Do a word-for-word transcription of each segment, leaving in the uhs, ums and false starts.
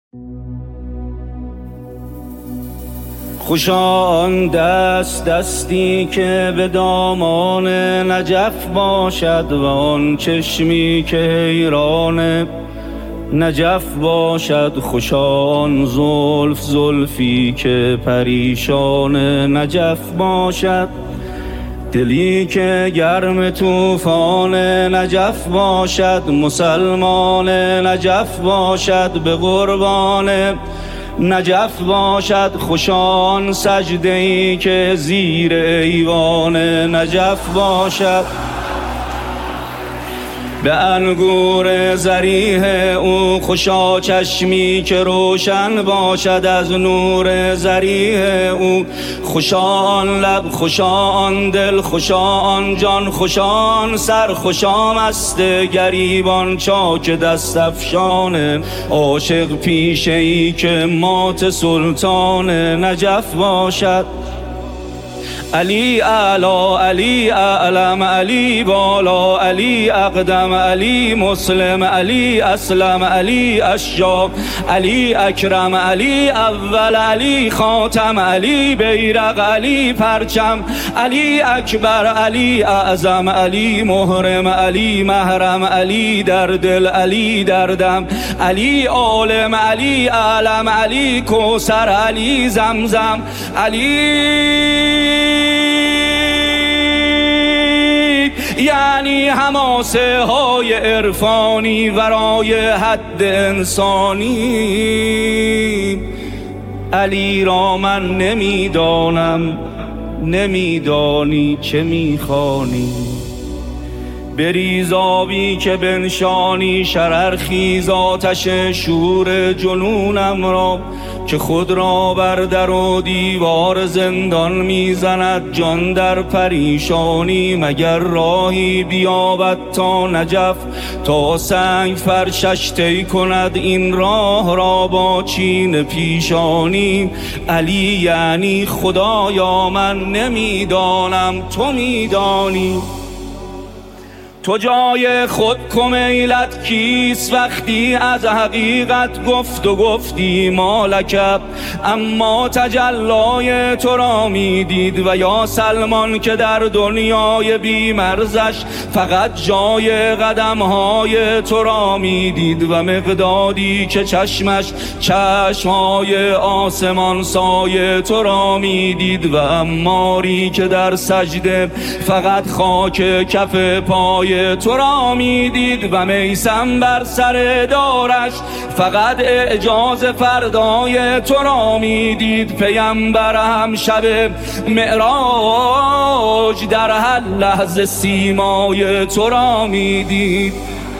خوشا آن دست دستی که به دامان نجف باشد و آن چشمی که حیران نجف باشد. خوشا آن زلف زلفی که پریشان نجف باشد. دلی که گرم طوفان نجف باشد. مسلمان نجف باشد به قربان نجف باشد. خوشان سجده‌ای که زیر ایوان نجف باشد. به انگور ضریح او خوشا چشمی که روشن باشد از نور ضریح او. خوشان لب خوشان دل خوشان جان خوشان سر خوشا مست گریبان چاک دست افشان عاشق پیشه ای که مات سلطان نجف باشد. علی اعلی علی اعلم علی بالا علی اقدم علی مسلم علی اسلم علی اشجاب علی اکرم علی اول علی خاتم علی بیرق علی پرچم علی اکبر علی اعظم علی محرم علی محرم علی در دل علی دردم علی عالم علی اعلم علی کوثر علی زمزم علی یعنی حماسه های عرفانی ورای حد انسانی. علی را من نمیدانم نمیدانی چه میخوانی. بریز آبی که بنشانی شرر خیز آتش شور جنونم را که خود را بر در و دیوار زندان میزند جان در پریشانی. مگر راهی بیابد تا نجف تا سنگ فرشش طی کند این راه را با چین پیشانی. علی یعنی خدایا من نمیدانم تو میدانی. تو جای خود کمیلت کیست وقتی از حقیقت گفت و گفتی مالکب. اما تجلای تو را می دید و یا سلمان که در دنیای بیمرزش فقط جای قدمهای تو را می دید و مقدادی که چشمش چشمهای آسمان سای تو را می دید و اماری که در سجده فقط خاک کف پای تو را می دید و میسم بر سر دارش فقط اعجاز فردای تو را می دید. پیامبر هم شب معراج در هر لحظه سیمای تو را می دید.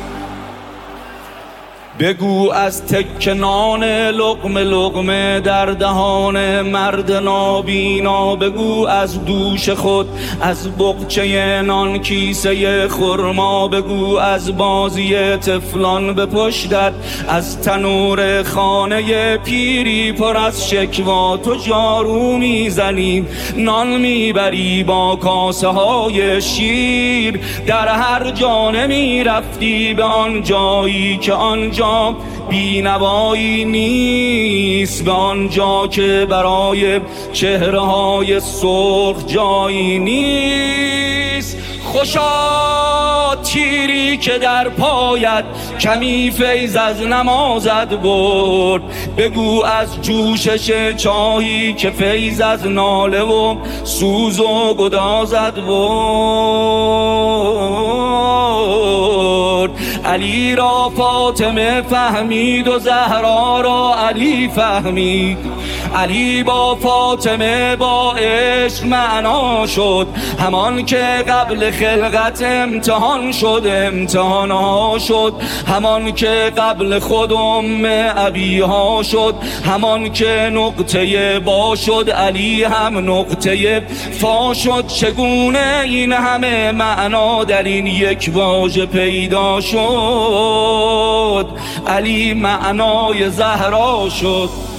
بگو از تک نان لقمه لقمه در دهان مرد نابینا. بگو از دوش خود از بقچه نان کیسه خرما. بگو از بازی طفلان به پشتت از تنور خانه پیری پر از شکوا. تو جارو میزنی نان میبری با کاسه های شیر. در هر جانه میرفتی به آن جایی که آنجا بینوایی نیست. به آنجا که برای چهره های سرخ جایی نیست. خوشا تیری که در پایت کمی فیض از نمازت برد. بگو از جوشش چاهی که فیض از ناله و سوز و گدازت برد. علی را فاطمه فهمید و زهرا را علی فهمید. علی با فاطمه با عشق معنا شد همان که قبل خلقت امتحان شد امتحان ها شد. همان که قبل خود ام ابیها شد همان که نقطه با شد علی هم نقطه فا شد. چگونه این همه معنا در این یک واژه پیدا شد؟ علی معنای زهرا شد.